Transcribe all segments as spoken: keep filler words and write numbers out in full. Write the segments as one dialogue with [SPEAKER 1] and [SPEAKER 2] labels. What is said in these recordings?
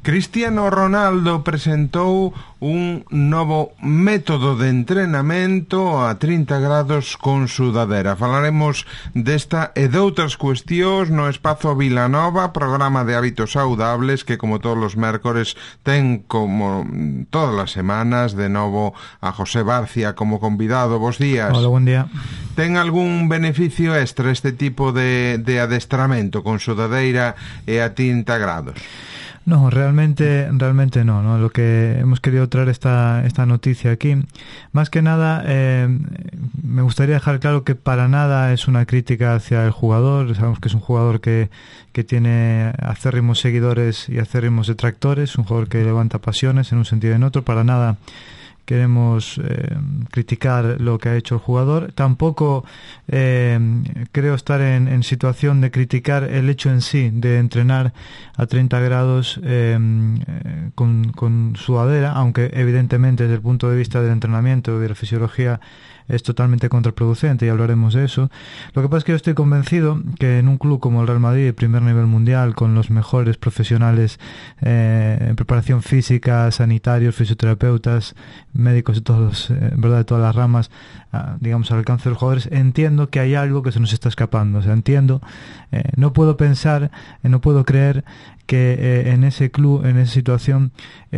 [SPEAKER 1] Cristiano Ronaldo presentou un novo método de entrenamento a trinta grados con sudadera. Falaremos desta e doutras cuestións no Espazo Vilanova, programa de hábitos saudables que, como todos os mércores, ten como todas as semanas de novo a José Barcia como convidado. Bos días.
[SPEAKER 2] Hola, buen día.
[SPEAKER 1] Ten algún beneficio extra este tipo de, de adestramento con sudadeira e a trinta grados?
[SPEAKER 2] No, realmente realmente no, ¿no? Lo que hemos querido traer esta, esta noticia aquí, más que nada, eh, me gustaría dejar claro que para nada es una crítica hacia el jugador. Sabemos que es un jugador que, que tiene acérrimos seguidores y acérrimos detractores, un jugador que levanta pasiones en un sentido y en otro. Para nada queremos eh, criticar lo que ha hecho el jugador. Tampoco eh, creo estar en, en situación de criticar el hecho en sí de entrenar a treinta grados eh, eh, con, con sudadera, aunque evidentemente desde el punto de vista del entrenamiento y de la fisiología es totalmente contraproducente, y hablaremos de eso. Lo que pasa es que yo estoy convencido que en un club como el Real Madrid, primer nivel mundial, con los mejores profesionales eh, en preparación física, sanitarios, fisioterapeutas, médicos de todos, eh, verdad, de todas las ramas, ah, digamos, al alcance de los jugadores, entiendo que hay algo que se nos está escapando. O sea, entiendo, eh, no puedo pensar, eh, no puedo creer que eh, en ese club, en esa situación,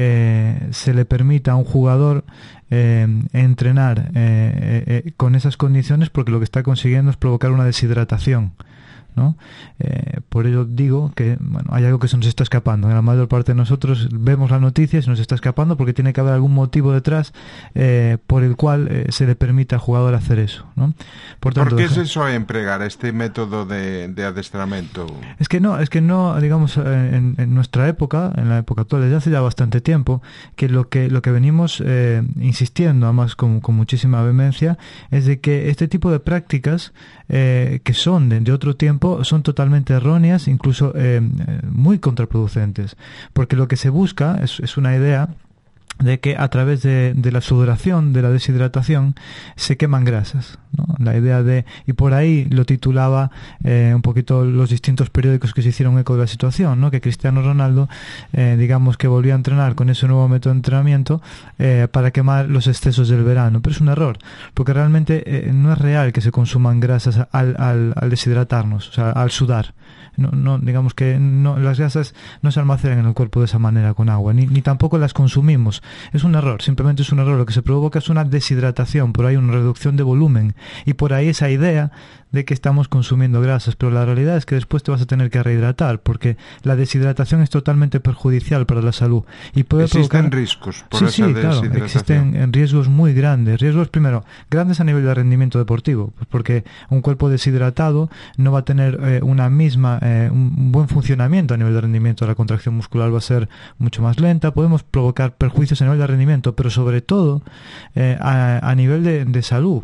[SPEAKER 2] eh, se le permita a un jugador eh, entrenar eh, eh, con esas condiciones, porque lo que está consiguiendo es provocar una deshidratación, ¿no? Eh, por ello digo que bueno, hay algo que se nos está escapando. En la mayor parte de nosotros vemos la noticia y se nos está escapando, porque tiene que haber algún motivo detrás eh, por el cual eh, se le permita al jugador hacer eso, ¿no? Por tanto,
[SPEAKER 1] ¿por qué se suele empregar este método de, de adestramento?
[SPEAKER 2] Es que no, es que no, digamos, en, en nuestra época, en la época actual, desde hace ya bastante tiempo, que lo que lo que venimos eh, insistiendo, además con, con muchísima vehemencia, es de que este tipo de prácticas eh, que son de, de otro tiempo son totalmente erróneas, incluso eh, muy contraproducentes, porque lo que se busca es, es una idea de que a través de, de la sudoración, de la deshidratación, se queman grasas, ¿no? La idea de, y por ahí lo titulaba eh, un poquito los distintos periódicos que se hicieron eco de la situación, ¿no? Que Cristiano Ronaldo, eh, digamos que volvió a entrenar con ese nuevo método de entrenamiento eh, para quemar los excesos del verano. Pero es un error, porque realmente eh, no es real que se consuman grasas al, al, al deshidratarnos, o sea, al sudar. No, no, digamos que no, las grasas no se almacenan en el cuerpo de esa manera con agua, ni, ni tampoco las consumimos. Es un error, simplemente es un error. Lo que se provoca es una deshidratación, por ahí una reducción de volumen, y por ahí esa idea de que estamos consumiendo grasas, pero la realidad es que después te vas a tener que rehidratar, porque la deshidratación es totalmente perjudicial para la salud y puede
[SPEAKER 1] existen
[SPEAKER 2] provocar...
[SPEAKER 1] riesgos por
[SPEAKER 2] sí,
[SPEAKER 1] esa
[SPEAKER 2] sí,
[SPEAKER 1] deshidratación.
[SPEAKER 2] Claro, existen riesgos muy grandes, riesgos primero grandes a nivel de rendimiento deportivo, pues porque un cuerpo deshidratado no va a tener eh, una misma eh, un buen funcionamiento a nivel de rendimiento. La contracción muscular va a ser mucho más lenta, podemos provocar perjuicios a nivel de rendimiento, pero sobre todo eh, a, a nivel de, de salud.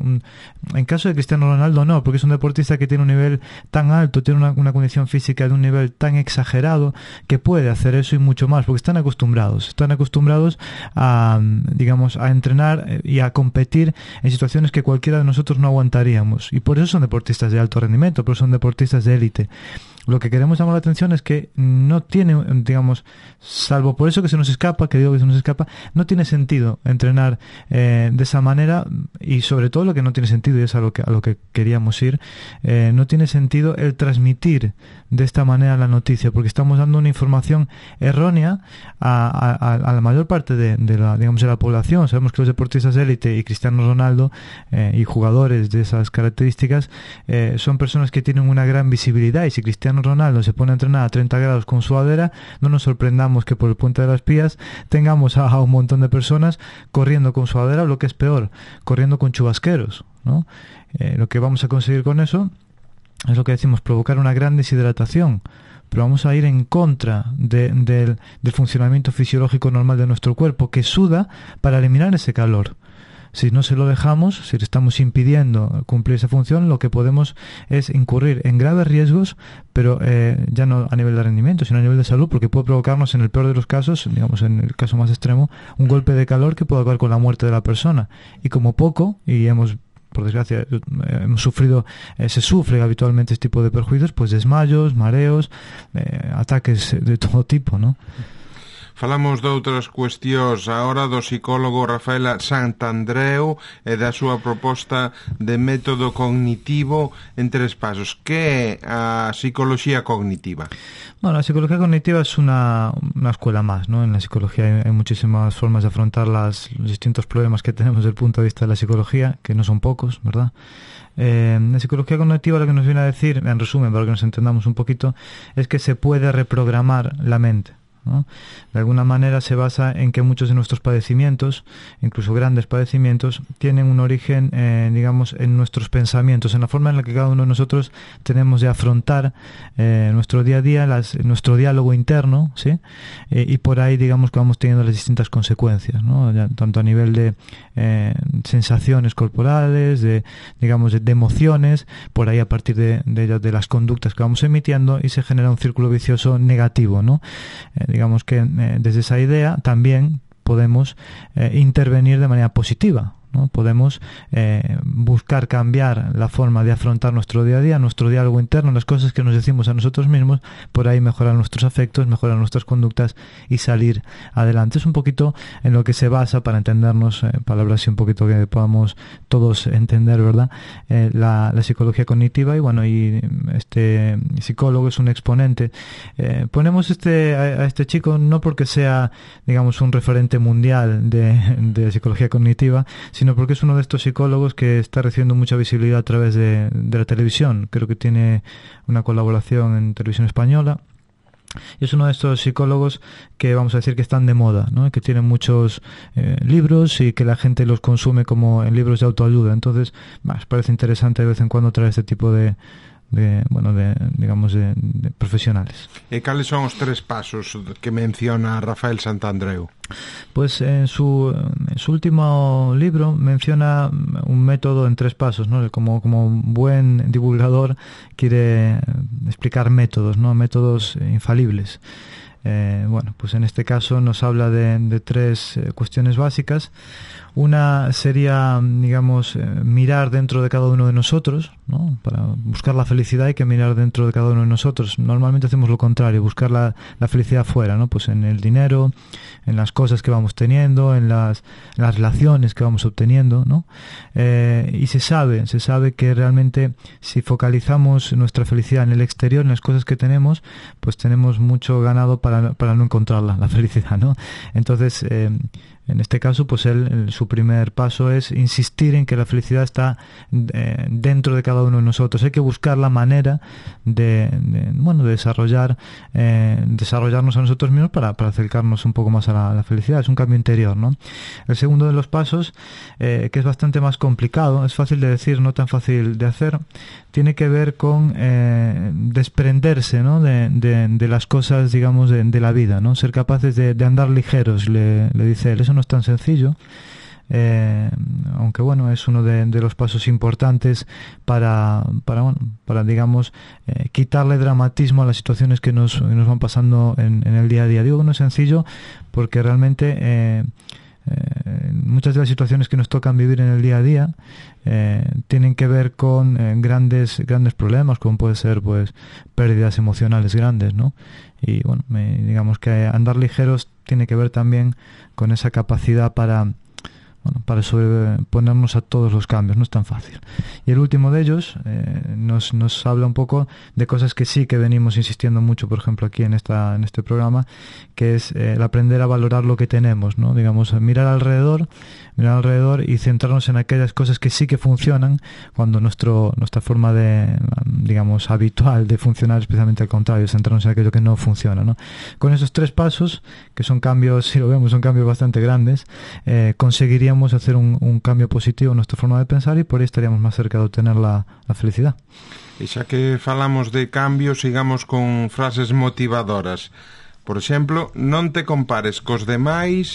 [SPEAKER 2] En caso de Cristiano Ronaldo no, porque es un deportista que tiene un nivel tan alto, tiene una, una condición física de un nivel tan exagerado, que puede hacer eso y mucho más, porque están acostumbrados, están acostumbrados a, digamos, a entrenar y a competir en situaciones que cualquiera de nosotros no aguantaríamos, y por eso son deportistas de alto rendimiento, por eso son deportistas de élite. Lo que queremos llamar la atención es que no tiene, digamos, salvo por eso que se nos escapa, que digo que se nos escapa, no tiene sentido entrenar eh, de esa manera, y sobre todo lo que no tiene sentido, y es a lo que, a lo que queríamos ir, eh, no tiene sentido el transmitir de esta manera la noticia, porque estamos dando una información errónea a, a, a la mayor parte de, de, la, digamos, de la población. Sabemos que los deportistas de élite y Cristiano Ronaldo eh, y jugadores de esas características eh, son personas que tienen una gran visibilidad, y si Cristiano Ronaldo se pone a entrenar a treinta grados con sudadera, no nos sorprendamos que por el Puente de las Pías tengamos a, a un montón de personas corriendo con sudadera, o lo que es peor, corriendo con chubasqueros, ¿no? Eh, lo que vamos a conseguir con eso es lo que decimos, provocar una gran deshidratación, pero vamos a ir en contra de, de, del funcionamiento fisiológico normal de nuestro cuerpo, que suda para eliminar ese calor. Si no se lo dejamos, si le estamos impidiendo cumplir esa función, lo que podemos es incurrir en graves riesgos, pero eh, ya no a nivel de rendimiento, sino a nivel de salud, porque puede provocarnos, en el peor de los casos, digamos en el caso más extremo, un golpe de calor que puede acabar con la muerte de la persona. Y como poco, y hemos por desgracia hemos sufrido, eh, se sufre habitualmente este tipo de perjuicios, pues desmayos, mareos, eh, ataques de todo tipo, ¿no?
[SPEAKER 1] Falamos de outras cuestións agora do psicólogo Rafael Santandreu e da súa proposta de método cognitivo en tres pasos. Que é a psicología cognitiva?
[SPEAKER 2] Bueno, la psicología cognitiva es una, una escuela más, ¿no? En la psicología hay, hay muchísimas formas de afrontar las, los distintos problemas que tenemos desde el punto de vista de la psicología, que no son pocos, ¿verdad? Eh, la psicología cognitiva lo que nos viene a decir, en resumen, para que nos entendamos un poquito, es que se puede reprogramar la mente, ¿no? De alguna manera se basa en que muchos de nuestros padecimientos, incluso grandes padecimientos, tienen un origen, eh, digamos, en nuestros pensamientos, en la forma en la que cada uno de nosotros tenemos de afrontar eh, nuestro día a día, las, nuestro diálogo interno, ¿sí? Eh, y por ahí, digamos, que vamos teniendo las distintas consecuencias, ¿no? Ya, tanto a nivel de eh, sensaciones corporales, de, digamos, de, de emociones, por ahí a partir de, de, de las conductas que vamos emitiendo, y se genera un círculo vicioso negativo, ¿no? Eh, digamos que eh, desde esa idea también podemos eh, intervenir de manera positiva, ¿no? Podemos eh, buscar cambiar la forma de afrontar nuestro día a día, nuestro diálogo interno, las cosas que nos decimos a nosotros mismos, por ahí mejorar nuestros afectos, mejorar nuestras conductas y salir adelante. Es un poquito en lo que se basa, para entendernos, eh, palabras así un poquito que podamos todos entender, ¿verdad? Eh, la, la psicología cognitiva, y bueno, y este psicólogo es un exponente. Eh, ponemos este a, a este chico no porque sea, digamos, un referente mundial de, de psicología cognitiva, sino porque es uno de estos psicólogos que está recibiendo mucha visibilidad a través de, de la televisión. Creo que tiene una colaboración en televisión española. Y es uno de estos psicólogos que vamos a decir que están de moda, ¿no? Que tienen muchos eh, libros y que la gente los consume como en libros de autoayuda. Entonces, más parece interesante de vez en cuando traer este tipo de, de bueno, de, digamos, de, de profesionales.
[SPEAKER 1] E cales son os tres pasos que menciona Rafael Santandreu?
[SPEAKER 2] Pues en su, en su último libro menciona un método en tres pasos, ¿no? Como, como un buen divulgador quiere explicar métodos, ¿no? Métodos infalibles. Eh, bueno, pues en este caso nos habla de, de tres eh, cuestiones básicas. Una sería, digamos, eh, mirar dentro de cada uno de nosotros, ¿no? Para buscar la felicidad hay que mirar dentro de cada uno de nosotros. Normalmente hacemos lo contrario, buscar la, la felicidad fuera, ¿no? Pues en el dinero, en las cosas que vamos teniendo, en las, en las relaciones que vamos obteniendo, ¿no? Eh, y se sabe, se sabe que realmente si focalizamos nuestra felicidad en el exterior, en las cosas que tenemos, pues tenemos mucho ganado para, para no encontrarla, la felicidad, ¿no? Entonces, eh, en este caso, pues él, el, su primer paso es insistir en que la felicidad está eh, dentro de cada uno de nosotros. Hay que buscar la manera de, de bueno, de desarrollar, eh, desarrollarnos a nosotros mismos para, para acercarnos un poco más a la, a la felicidad. Es un cambio interior, ¿no? El segundo de los pasos, eh, que es bastante más complicado, es fácil de decir, no tan fácil de hacer, tiene que ver con eh, desprenderse, ¿no? de, de, de las cosas, digamos, de, de la vida, ¿no? Ser capaces de, de andar ligeros, le, le dice él. Eso no es tan sencillo, eh, aunque bueno, es uno de, de los pasos importantes para, para, bueno, para digamos, eh, quitarle dramatismo a las situaciones que nos, que nos van pasando en, en el día a día. Digo que no es sencillo porque realmente eh, eh, muchas de las situaciones que nos tocan vivir en el día a día eh, tienen que ver con eh, grandes grandes problemas, como puede ser pues pérdidas emocionales grandes, ¿no? Y bueno, me, digamos que andar ligeros tiene que ver también con esa capacidad para, bueno, para sobreponernos a todos los cambios. No es tan fácil. Y el último de ellos eh, nos, nos habla un poco de cosas que sí que venimos insistiendo mucho, por ejemplo, aquí en esta en este programa, que es eh, el aprender a valorar lo que tenemos, ¿no? Digamos, mirar alrededor, mirar alrededor y centrarnos en aquellas cosas que sí que funcionan, cuando nuestro nuestra forma de, digamos, habitual de funcionar, especialmente al contrario, centrarnos en aquello que no funciona, ¿no? Con esos tres pasos, que son cambios, si lo vemos, son cambios bastante grandes, eh, conseguiríamos hacer un, un cambio positivo en nuestra forma de pensar, y por ahí estaríamos más cerca de obtener la, la felicidad.
[SPEAKER 1] E xa que falamos de cambios, sigamos con frases motivadoras. Por exemplo, non te compares cos demais,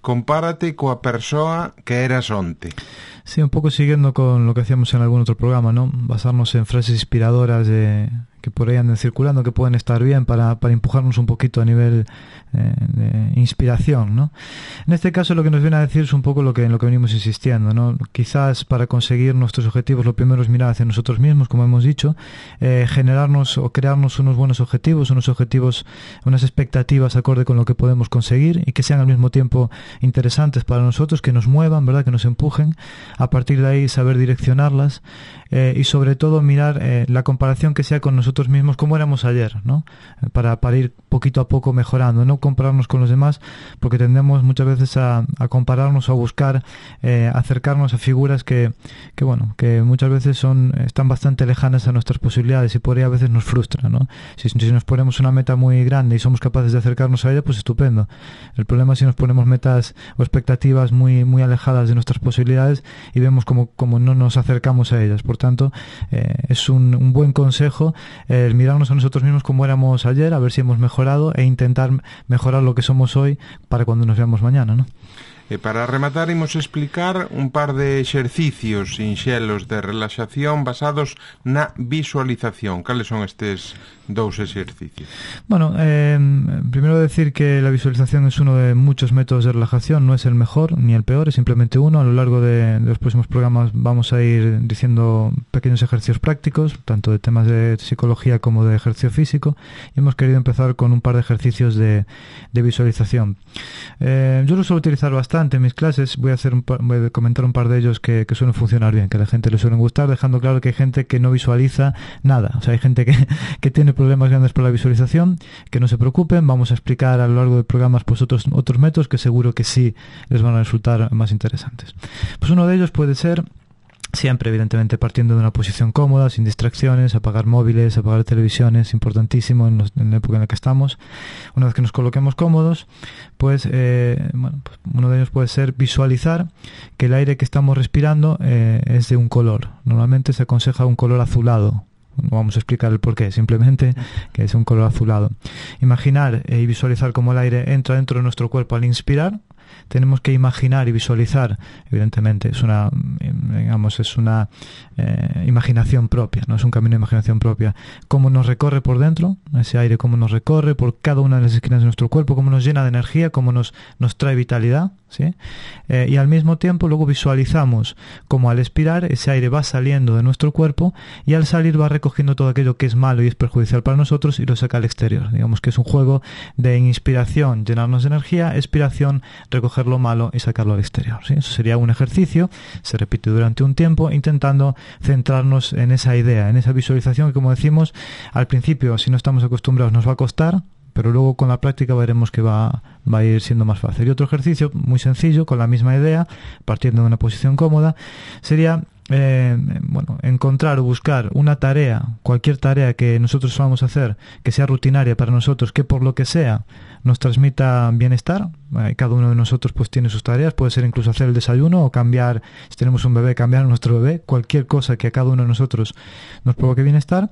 [SPEAKER 1] compárate coa persoa que eras onte.
[SPEAKER 2] Sí, un poco siguiendo con lo que hacíamos en algún otro programa, ¿no? Basarnos en frases inspiradoras de, que por ahí anden circulando, que pueden estar bien para, para empujarnos un poquito a nivel eh, de inspiración, ¿no? En este caso lo que nos viene a decir es un poco lo que, en lo que venimos insistiendo, ¿no? Quizás para conseguir nuestros objetivos lo primero es mirar hacia nosotros mismos, como hemos dicho, eh, generarnos o crearnos unos buenos objetivos, unos objetivos, unas expectativas acorde con lo que podemos conseguir y que sean al mismo tiempo interesantes para nosotros, que nos muevan, ¿verdad? Que nos empujen. A partir de ahí saber direccionarlas eh, y sobre todo mirar eh, la comparación que sea con nosotros mismos, como éramos ayer, ¿no? Para, para ir poquito a poco mejorando, no compararnos con los demás, porque tendemos muchas veces a, a compararnos o a buscar eh, acercarnos a figuras que, que bueno, que muchas veces son están bastante lejanas a nuestras posibilidades y por ahí a veces nos frustra, ¿no? Si, si nos ponemos una meta muy grande y somos capaces de acercarnos a ella, pues estupendo. El problema es si nos ponemos metas o expectativas muy, muy alejadas de nuestras posibilidades y vemos como, como no nos acercamos a ellas. Por tanto, eh, es un, un buen consejo eh, el mirarnos a nosotros mismos como éramos ayer, a ver si hemos mejorado e intentar mejorar lo que somos hoy para cuando nos veamos mañana, ¿no?
[SPEAKER 1] E para rematar, imos explicar un par de exercicios sinxelos de relaxación basados na visualización. Cales son estes dous exercicios?
[SPEAKER 2] Bueno, eh, primero decir que la visualización es uno de muchos métodos de relajación, no es el mejor ni el peor, es simplemente uno. A lo largo de, de los próximos programas vamos a ir diciendo pequeños ejercicios prácticos, tanto de temas de psicología como de ejercicio físico, y hemos querido empezar con un par de ejercicios de, de visualización. Eh, yo lo suelo utilizar bastante en mis clases, voy a hacer un par, voy a comentar un par de ellos que, que suelen funcionar bien, que a la gente le suelen gustar, dejando claro que hay gente que no visualiza nada, o sea, hay gente que, que tiene problemas grandes por la visualización, que no se preocupen, vamos a explicar a lo largo de programas pues otros, otros métodos que seguro que sí les van a resultar más interesantes. Pues uno de ellos puede ser, siempre evidentemente partiendo de una posición cómoda, sin distracciones, apagar móviles, apagar televisiones, importantísimo en, los, en la época en la que estamos. Una vez que nos coloquemos cómodos, pues, eh, bueno, pues uno de ellos puede ser visualizar que el aire que estamos respirando eh, es de un color. Normalmente se aconseja un color azulado. No vamos a explicar el porqué, simplemente que es un color azulado. Imaginar y eh, visualizar cómo el aire entra dentro de nuestro cuerpo al inspirar. Tenemos que imaginar y visualizar, evidentemente es una, digamos, es una eh, imaginación propia, no es un camino de imaginación propia, cómo nos recorre por dentro, ese aire, cómo nos recorre por cada una de las esquinas de nuestro cuerpo, cómo nos llena de energía, cómo nos, nos trae vitalidad, ¿sí? Eh, y al mismo tiempo luego visualizamos cómo al expirar ese aire va saliendo de nuestro cuerpo y al salir va recogiendo todo aquello que es malo y es perjudicial para nosotros y lo saca al exterior. Digamos que es un juego de inspiración, llenarnos de energía, expiración, recoger lo malo y sacarlo al exterior, ¿sí? Eso sería un ejercicio, se repite durante un tiempo intentando centrarnos en esa idea, en esa visualización que, como decimos, al principio si no estamos acostumbrados nos va a costar, pero luego con la práctica veremos que va, va a ir siendo más fácil. Y otro ejercicio muy sencillo, con la misma idea, partiendo de una posición cómoda, sería Eh, bueno, encontrar o buscar una tarea, cualquier tarea que nosotros vamos a hacer, que sea rutinaria para nosotros, que por lo que sea nos transmita bienestar. Eh, cada uno de nosotros pues tiene sus tareas, puede ser incluso hacer el desayuno o cambiar, si tenemos un bebé, cambiar a nuestro bebé, cualquier cosa que a cada uno de nosotros nos provoque bienestar.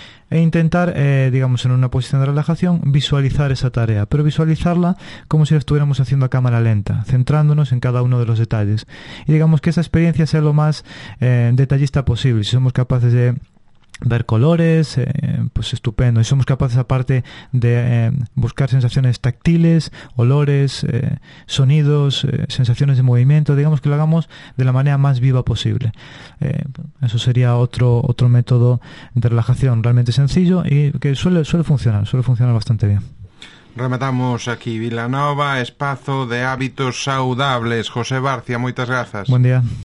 [SPEAKER 2] E intentar, eh, digamos, en una posición de relajación, visualizar esa tarea, pero visualizarla como si la estuviéramos haciendo a cámara lenta, centrándonos en cada uno de los detalles. Y digamos que esa experiencia sea lo más eh, detallista posible. Si somos capaces de ver colores, eh, pues estupendo. Y somos capaces aparte de eh, buscar sensaciones táctiles, olores, eh, sonidos, eh, sensaciones de movimiento, digamos que lo hagamos de la manera más viva posible. Eh, eso sería otro otro método de relajación realmente sencillo y que suele suele funcionar, suele funcionar bastante bien.
[SPEAKER 1] Rematamos aquí Vilanova, espazo de hábitos saudables. José Barcia, moitas grazas.
[SPEAKER 2] Buen día.